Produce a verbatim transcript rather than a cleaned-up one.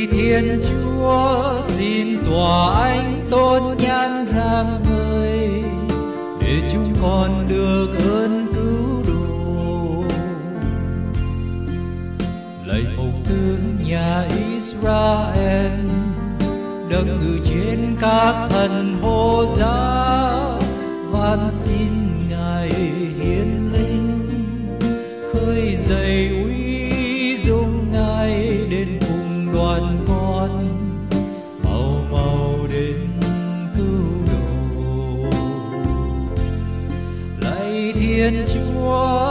Thiên Chúa xin tỏa ánh tốt nhan rạng ngời, để chúng con được ơn cứu độ. Lạy Hồng Tướng nhà Israel, đấng ngự trên các thần hô giá, van xin Ngài hiển linh, khơi dậy uy dung Ngài đến cùng đoàn con, mau mau đến cứu độ. Lạy Thiên Chúa